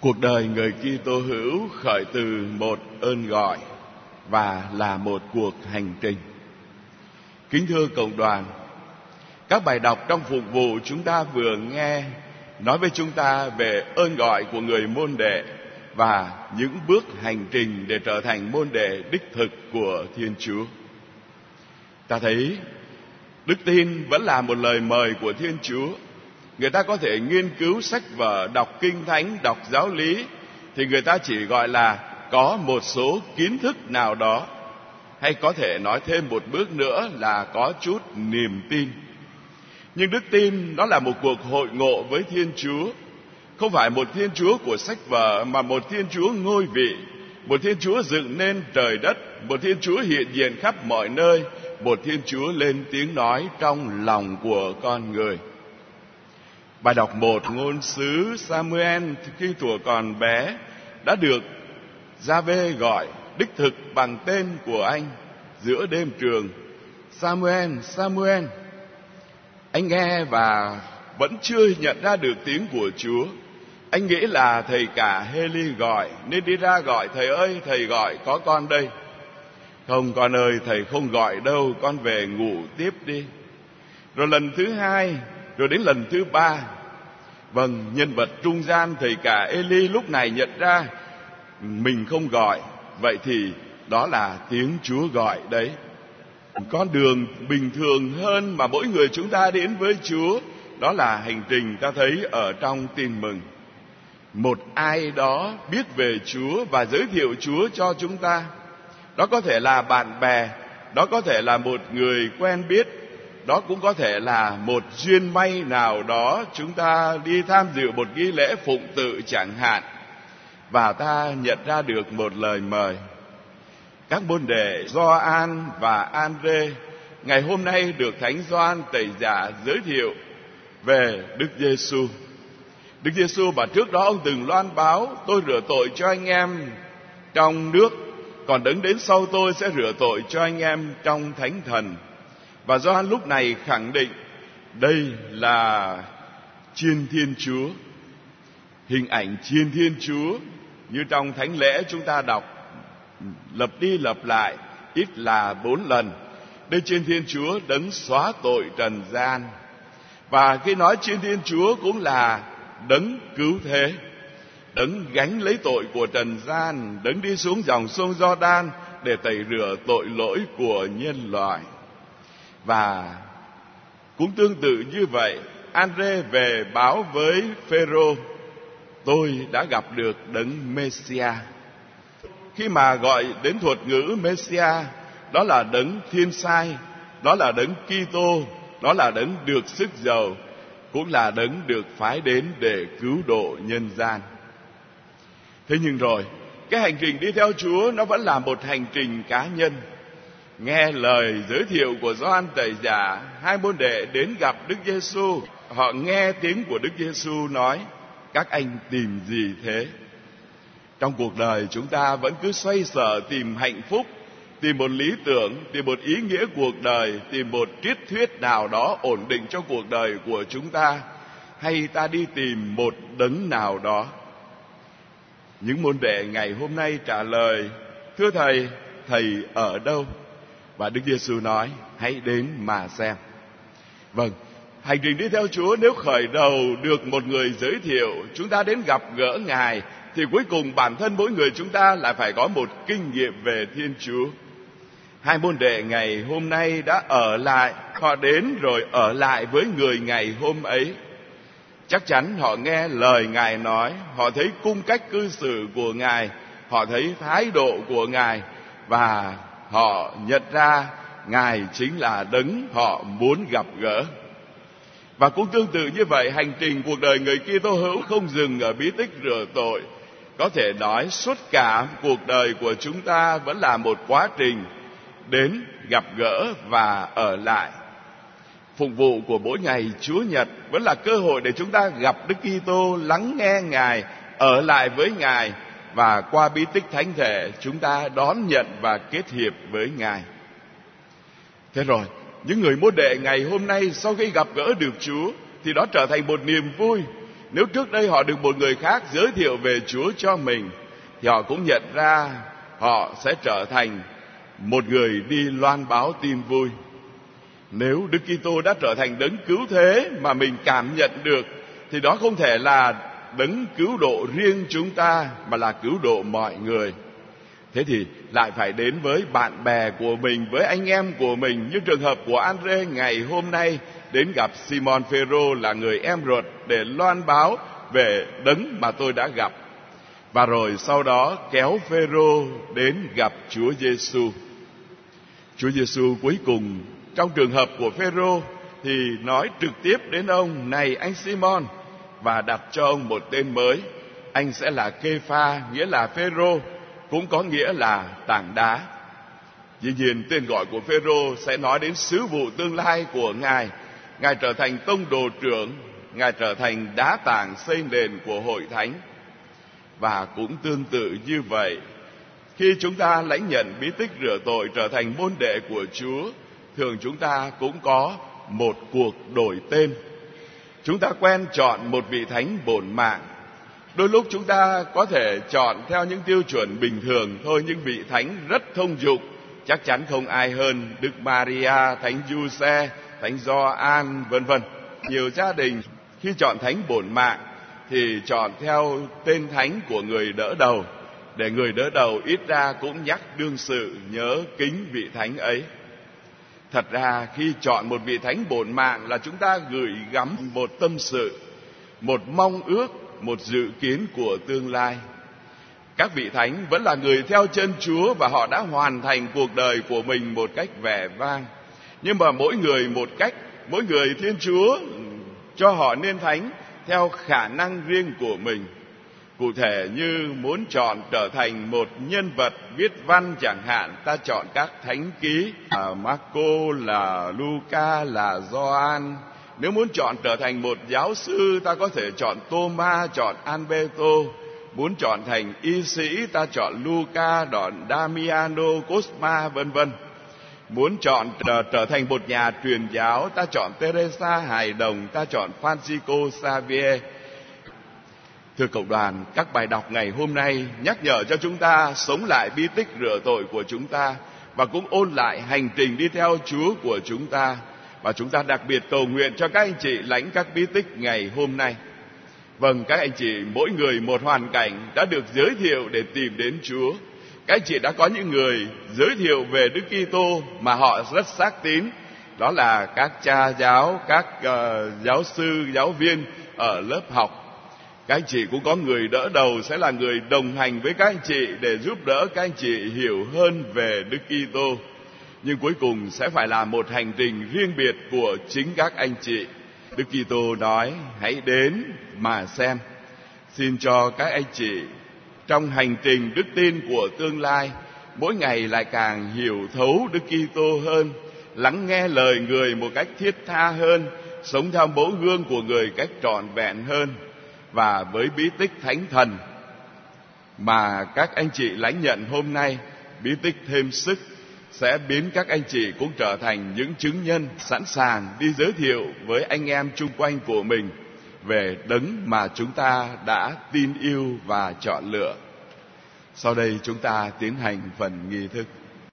Cuộc đời người Kitô hữu khởi từ một ơn gọi và là một cuộc hành trình. Kính thưa cộng đoàn, các bài đọc trong phục vụ chúng ta vừa nghe nói với chúng ta về ơn gọi của người môn đệ và những bước hành trình để trở thành môn đệ đích thực của Thiên Chúa. Ta thấy đức tin vẫn là một lời mời của Thiên Chúa. Người ta có thể nghiên cứu sách vở, đọc kinh thánh, đọc giáo lý, thì người ta chỉ gọi là có một số kiến thức nào đó, hay có thể nói thêm một bước nữa là có chút niềm tin. Nhưng đức tin nó là một cuộc hội ngộ với Thiên Chúa, không phải một Thiên Chúa của sách vở, mà một Thiên Chúa ngôi vị, một Thiên Chúa dựng nên trời đất, một Thiên Chúa hiện diện khắp mọi nơi, một Thiên Chúa lên tiếng nói trong lòng của con người. Bài đọc 1, ngôn sứ Samuel khi thuở còn bé đã được Gia-vê gọi đích thực bằng tên của anh giữa đêm trường. Samuel, Samuel. Anh nghe và vẫn chưa nhận ra được tiếng của Chúa. Anh nghĩ là thầy cả Hê-li gọi, nên đi ra gọi: thầy ơi, thầy gọi, có con đây. Không con ơi, thầy không gọi đâu, con về ngủ tiếp đi. Rồi lần thứ 2, rồi đến lần thứ 3. Vâng, nhân vật trung gian thầy cả Ê-li lúc này nhận ra mình không gọi, vậy thì đó là tiếng Chúa gọi đấy. Con đường bình thường hơn mà mỗi người chúng ta đến với Chúa, đó là hành trình ta thấy ở trong Tin Mừng. Một ai đó biết về Chúa và giới thiệu Chúa cho chúng ta. Đó có thể là bạn bè, đó có thể là một người quen biết, đó cũng có thể là một duyên may nào đó chúng ta đi tham dự một nghi lễ phụng tự chẳng hạn, và ta nhận ra được một lời mời. Các môn đệ Gioan và An-rê ngày hôm nay được Thánh Gioan Tẩy Giả giới thiệu về Đức Giêsu. Đức Giêsu mà trước đó ông từng loan báo: tôi rửa tội cho anh em trong nước, còn đấng đến sau tôi sẽ rửa tội cho anh em trong Thánh Thần. Và Gioan lúc này khẳng định đây là Chiên Thiên Chúa, hình ảnh Chiên Thiên Chúa như trong thánh lễ chúng ta đọc lặp đi lặp lại ít là 4 lần. Đây Chiên Thiên Chúa đấng xóa tội trần gian. Và khi nói Chiên Thiên Chúa cũng là đấng cứu thế, đấng gánh lấy tội của trần gian, đấng đi xuống dòng sông Giođan để tẩy rửa tội lỗi của nhân loại. Và cũng tương tự như vậy, An-rê về báo với Phêrô: tôi đã gặp được đấng Mê-si-a. Khi mà gọi đến thuật ngữ Mê-si-a, đó là đấng thiên sai, đó là đấng Kitô, đó là đấng được sức giàu, cũng là đấng được phái đến để cứu độ nhân gian. Thế nhưng rồi, cái hành trình đi theo Chúa nó vẫn là một hành trình cá nhân. Nghe lời giới thiệu của Gioan Tẩy Giả, hai môn đệ đến gặp Đức Giêsu. Họ nghe tiếng của Đức Giêsu nói: các anh tìm gì thế? Trong cuộc đời chúng ta vẫn cứ xoay sở tìm hạnh phúc, tìm một lý tưởng, tìm một ý nghĩa cuộc đời, tìm một triết thuyết nào đó ổn định cho cuộc đời của chúng ta, hay ta đi tìm một đấng nào đó. Những môn đệ ngày hôm nay trả lời: thưa thầy, thầy ở đâu? Và Đức Giêsu nói: hãy đến mà xem. Vâng, hành trình đi theo Chúa nếu khởi đầu được một người giới thiệu, chúng ta đến gặp gỡ Ngài, thì cuối cùng bản thân mỗi người chúng ta lại phải có một kinh nghiệm về Thiên Chúa. Hai môn đệ ngày hôm nay đã ở lại, họ đến rồi ở lại với người ngày hôm ấy. Chắc chắn họ nghe lời Ngài nói, họ thấy cung cách cư xử của Ngài, họ thấy thái độ của Ngài, và họ nhận ra Ngài chính là đấng họ muốn gặp gỡ. Và cũng tương tự như vậy, hành trình cuộc đời người Kitô hữu không dừng ở bí tích rửa tội. Có thể nói suốt cả cuộc đời của chúng ta vẫn là một quá trình đến, gặp gỡ và ở lại. Phục vụ của mỗi ngày Chúa Nhật vẫn là cơ hội để chúng ta gặp Đức Kitô, lắng nghe Ngài, ở lại với Ngài, và qua bí tích thánh thể chúng ta đón nhận và kết hiệp với Ngài. Thế rồi, những người môn đệ ngày hôm nay sau khi gặp gỡ được Chúa thì đó trở thành một niềm vui, Nếu trước đây họ được một người khác giới thiệu về Chúa cho mình, thì họ cũng nhận ra họ sẽ trở thành một người đi loan báo tin vui. Nếu Đức Kitô đã trở thành đấng cứu thế mà mình cảm nhận được, thì đó không thể là đấng cứu độ riêng chúng ta, mà là cứu độ mọi người. Thế thì lại phải đến với bạn bè của mình, với anh em của mình, như trường hợp của Andre ngày hôm nay đến gặp Simon Phêrô là người em ruột để loan báo về đấng mà tôi đã gặp. Và rồi sau đó kéo Phêrô đến gặp Chúa Giêsu. Chúa Giêsu cuối cùng trong trường hợp của Phêrô thì nói trực tiếp đến ông: này anh Simon, và đặt cho ông một tên mới. Anh sẽ là Kê-pha, nghĩa là Phêrô, cũng có nghĩa là tảng đá. Dĩ nhiên tên gọi của Phêrô sẽ nói đến sứ vụ tương lai của Ngài. Ngài trở thành tông đồ trưởng, Ngài trở thành đá tảng xây nền của hội thánh. Và cũng tương tự như vậy, khi chúng ta lãnh nhận bí tích rửa tội trở thành môn đệ của Chúa, thường chúng ta cũng có một cuộc đổi tên. Chúng ta quen chọn một vị thánh bổn mạng. Đôi lúc chúng ta có thể chọn theo những tiêu chuẩn bình thường thôi, những vị thánh rất thông dụng, chắc chắn không ai hơn Đức Maria, Thánh Giuse, Thánh Gioan, vân vân. Nhiều gia đình khi chọn thánh bổn mạng thì chọn theo tên thánh của người đỡ đầu, để người đỡ đầu ít ra cũng nhắc đương sự nhớ kính vị thánh ấy. Thật ra khi chọn một vị thánh bổn mạng là chúng ta gửi gắm một tâm sự, một mong ước, một dự kiến của tương lai. Các vị thánh vẫn là người theo chân Chúa và họ đã hoàn thành cuộc đời của mình một cách vẻ vang. Nhưng mà mỗi người một cách, mỗi người Thiên Chúa cho họ nên thánh theo khả năng riêng của mình. Cụ thể như muốn chọn trở thành một nhân vật viết văn chẳng hạn, ta chọn các thánh ký là Marco, là Luca, là Gioan. Nếu muốn chọn trở thành một giáo sư, ta có thể chọn Thomas, chọn Alberto. Muốn chọn thành y sĩ, ta chọn Luca, chọn Damiano, Cosma, vân vân. Muốn chọn trở thành một nhà truyền giáo, ta chọn Teresa Hài Đồng, ta chọn Francisco Xavier. Thưa cộng đoàn, các bài đọc ngày hôm nay nhắc nhở cho chúng ta sống lại bí tích rửa tội của chúng ta, và cũng ôn lại hành trình đi theo Chúa của chúng ta. Và chúng ta đặc biệt cầu nguyện cho các anh chị lãnh các bí tích ngày hôm nay. Vâng, các anh chị mỗi người một hoàn cảnh đã được giới thiệu để tìm đến Chúa. Các anh chị đã có những người giới thiệu về Đức Kitô mà họ rất xác tín. Đó là các cha giáo, các giáo sư, giáo viên ở lớp học. Các anh chị cũng có người đỡ đầu sẽ là người đồng hành với các anh chị để giúp đỡ các anh chị hiểu hơn về Đức Kitô. Nhưng cuối cùng sẽ phải là một hành trình riêng biệt của chính các anh chị. Đức Kitô nói: hãy đến mà xem. Xin cho các anh chị trong hành trình đức tin của tương lai, mỗi ngày lại càng hiểu thấu Đức Kitô hơn, lắng nghe lời người một cách thiết tha hơn, sống theo mẫu gương của người cách trọn vẹn hơn. Và với bí tích Thánh Thần mà các anh chị lãnh nhận hôm nay, bí tích thêm sức sẽ biến các anh chị cũng trở thành những chứng nhân sẵn sàng đi giới thiệu với anh em chung quanh của mình về đấng mà chúng ta đã tin yêu và chọn lựa. Sau đây chúng ta tiến hành phần nghi thức.